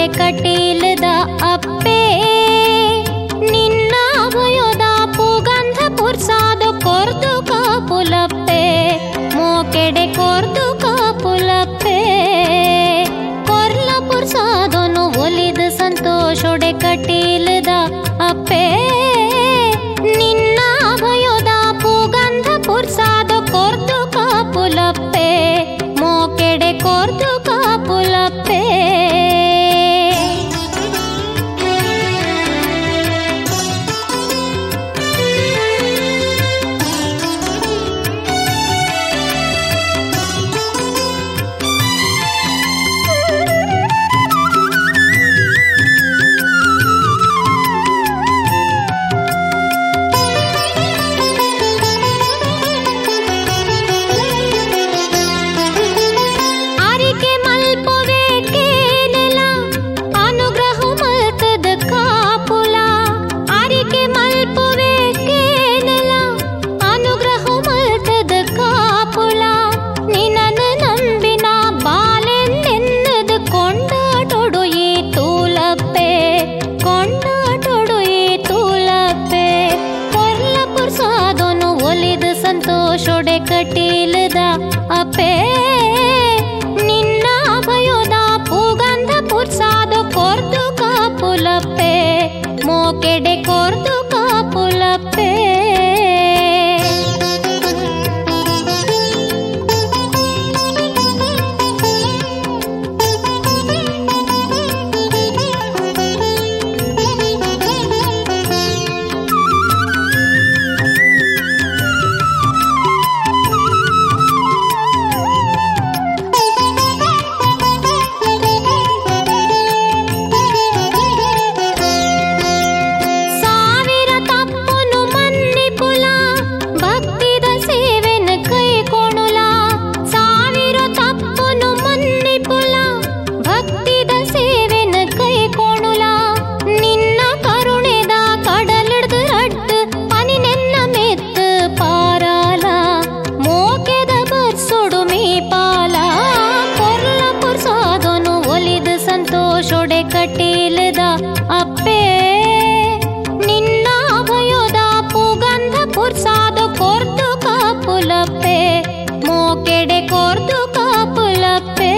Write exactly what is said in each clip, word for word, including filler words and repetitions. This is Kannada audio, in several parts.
ಕಟೀಲದ ಅಪ್ಪೆ ನಿನ್ನ ಅಭಯದ ಪುಗಂಧ ಪುರ್ಸಾದು ಕೊರ್ದು ಕಾಪುಲಪ್ಪೆ ಮೋಕೆಡೆ ಕೊರ್ದು ಕಾಪುಲಪ್ಪೆ ಕೊರ್ಲ ಪುರ್ಸಾದನು ಒಲಿದ ಸಂತೋಷೊಡೆ ಕಟೀಲದ ಅಪ್ಪೆ ನಿನ್ನ ಅಭಯದ ಪುಗಂಧ ಪುರ್ಸಾದು ಕೊರ್ದು ಕಾಪುಲಪ್ಪೆ ಮೋಕೆಡೆ ಕೊರ್ದು ಕಾಪುಲಪ್ಪೆ ಸಂತೋಷೊಡೆ ಕಟೀಲದ ಅಪ್ಪೆ ನಿನ್ನ ಅಭಯದ ಪುಗಂಧ ಪುರ್ಸಾದು ಕೊರ್ದು ಕಾಪುಲಪ್ಪೆ ಮೋಕೆಡೆ ಕೊರ್ದು ಕಾಪುಲಪ್ಪೆ ಸಂತೋಷೊಡೆ ಕಟೀಲದ ಅಪ್ಪೆ ನಿನ್ನ ಅಭಯದ ಪುಗಂಧ ಪುರ್ಸಾದು ಕೊರ್ದು ಕಾಪುಲಪ್ಪೆ ಮೋಕೆಡೆ ಕೊರ್ದು ಕಾಪುಲಪ್ಪೆ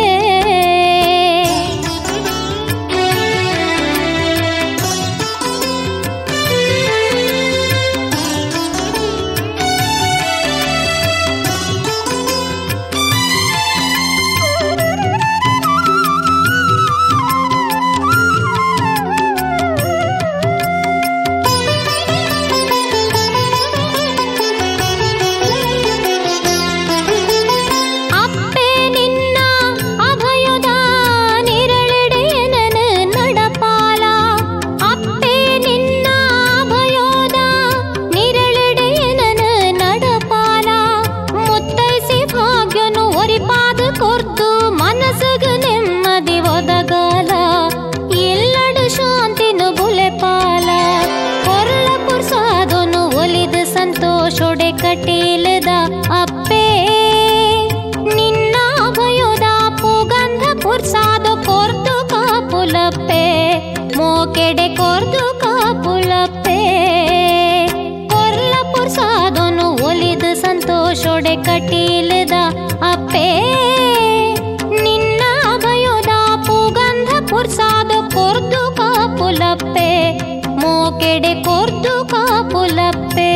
ಸಂತೋಷೊಡೆ ಕಟೀಲದ ಅಪ್ಪೆ ನಿನ್ನ ಅಭಯದ ಪುಗಂಧ ಪುರ್ಸಾದು ಕೊರ್ದು ಕಾಪುಲಪ್ಪೆ ಮೋಕೆಡೆ ಕೊರ್ದು ಕಾಪುಲಪ್ಪೆ ಕೊರ್ಲ ಪುರ್ಸಾದನು ಒಲಿದ ಸಂತೋಷೊಡೆ ಕಟೀಲದ ಅಪ್ಪೆ ನಿನ್ನ ಅಭಯದ ಪುಗಂಧ ಪುರ್ಸಾದು ಕೊರ್ದು ಕಾಪುಲಪ್ಪೆ ಮೋಕೆಡೆ ಕೊರ್ದು ಕಾಪುಲಪ್ಪೆ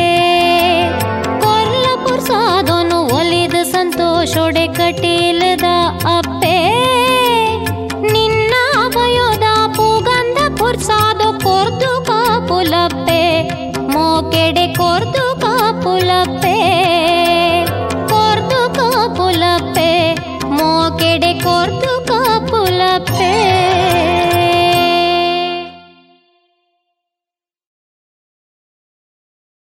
ಕೊರ್ಲ ಪುರ್ಸಾದನು ಒಲಿದ ಸಂತೋಷೊಡೆ ಕಟೀಲದ ಅಪ್ಪೆ